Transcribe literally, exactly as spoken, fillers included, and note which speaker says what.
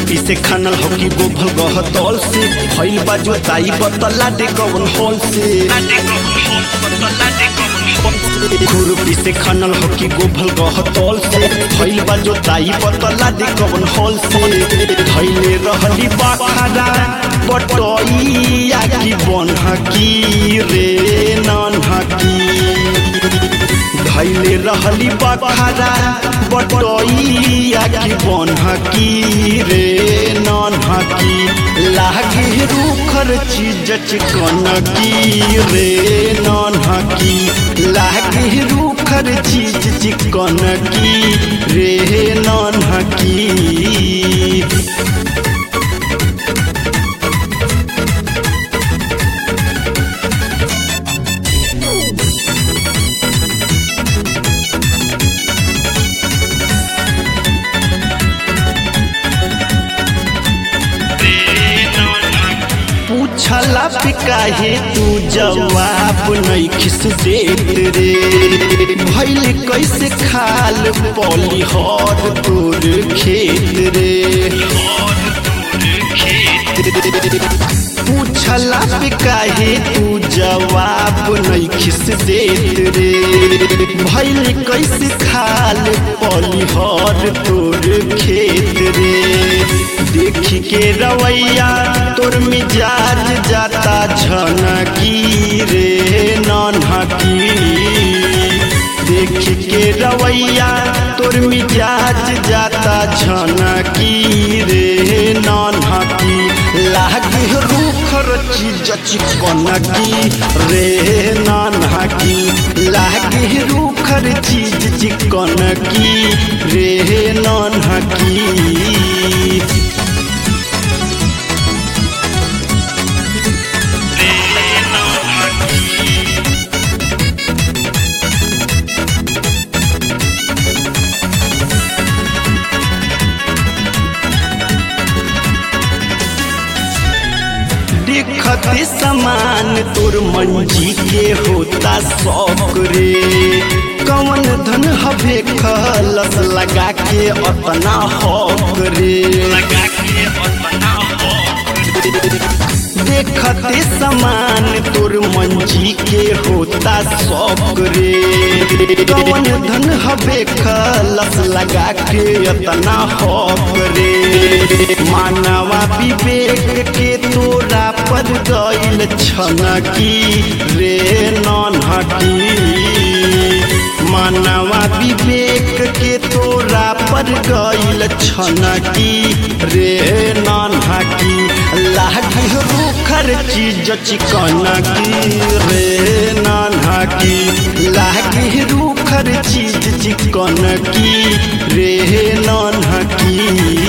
Speaker 1: खुरपी से खानल हो कि गोभल गह तौल से भइल बा जोताई बतला दे कौन हॉल से खुरपी से खानल हो कि गोभल गह तौल से भइल बा जोताई बतला दे कौन हॉल से धइले रहली बाखरा बटोइया की बनहा की रे नन्हा की धइले रहली बाखरा बटोइया की बनहा की रे नन्हा की लागे रूखर चीज चिकन की रे नन्हा की लागे रूखर चीज चिकन की रे नन्हा की। पूछला पे काहे तू जवाब नहीं खिस देत रे भइल कैसे खाल पौली हर तोर खेत रे पूछला पे काहे तू जवाब नहीं खिस देत रे भइल कैसे खाल पौली हर तोर खेत रे देखी के रवैया तोर मिजाज जाता झनकी रे नन्हा की देखी के रवैया तोर मिजाज जाता झनकी रे नन्हा की लागे रूखर चीज चिकन की रे नन्हा की लागे रूखर चीज चिकन की रे नन्हा की। देखते समान तोर मंजी के होता शौक रे कौन धन हवे खलस लगा के अपना हौक रे लगा के अपना देखते समान तोर मंजी के होता शौक रे कौन धन हवे खलस लगा के अपना हौक रे मानवा विवेक के तोरा पर गइल छनकी रे नन्हा की मानवा विवेक के तोरा पर गइल छनकी रे नन्हा की लागे रूखर चीज चिकन की रे नन्हा की लागे रूखर चीज चिकन की रे नन्हा की।